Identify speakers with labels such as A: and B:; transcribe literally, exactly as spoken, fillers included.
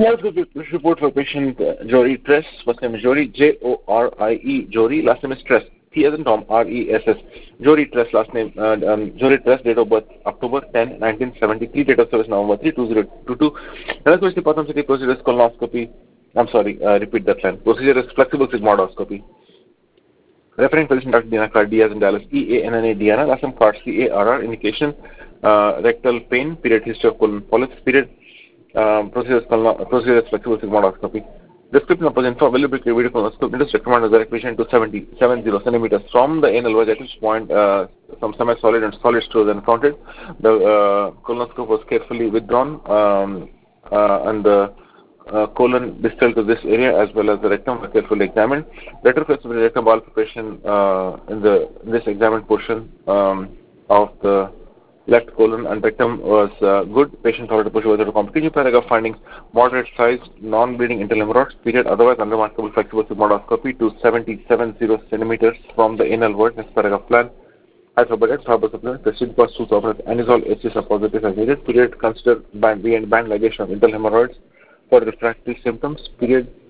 A: Let's go to this report for patient uh, Jory Tress. First name is Jory, J O R I E, Jory. Last name is Tress, T as in Tom, R E S S. Jory Tress, last name, uh, um, Jory Tress, date of birth October tenth, nineteen seventy-three, date of service November third, two thousand twenty-two. Next question, Patham City, procedure is colonoscopy. I'm sorry, uh, repeat that line. Procedure is flexible sigmoidoscopy. Referring physician Doctor Diana Carr, D as in Dallas, E A N N A, Diana. Last name Carr, C A R R. Indication, uh, rectal pain, period, history of colon polyps, period. Um, procedure is flexible sigmoidoscopy. Description of info available video colonoscopy. Indus recommend a direct patient to seventy, seventy centimeters from the anal verge, at which point uh, some semi-solid and solid stools are encountered. The uh, colonoscope was carefully withdrawn um, uh, and the uh, colon distal to this area as well as the rectum were carefully examined. Retroflexible rectum bowel preparation uh, in the in this examined portion um, of the left colon and rectum was uh, good. Patient tolerated push without complication. Paragraph findings: moderate sized, non-bleeding internal hemorrhoids. Period. Otherwise, unremarkable flexible sigmoidoscopy to seventy-seven centimeters from the anal verge. Next paragraph plan. Alphabet, fiber supplement, tested for two operative anisole H C S positive as needed. Period. Consider band, band ligation of internal hemorrhoids for refractory symptoms. Period.